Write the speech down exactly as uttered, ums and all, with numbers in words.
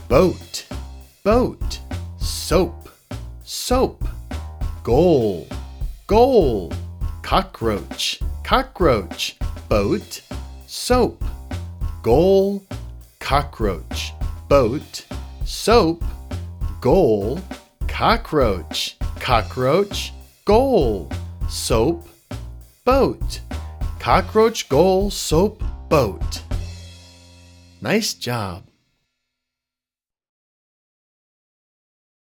boat, boat, soap, soap, goal, goal, cockroach, cockroach, boat, soap, goal, cockroach, boat, soap, goal, cockroach, cockroach, goal, soap, boat, cockroach, goal, soap, boat. Nice job.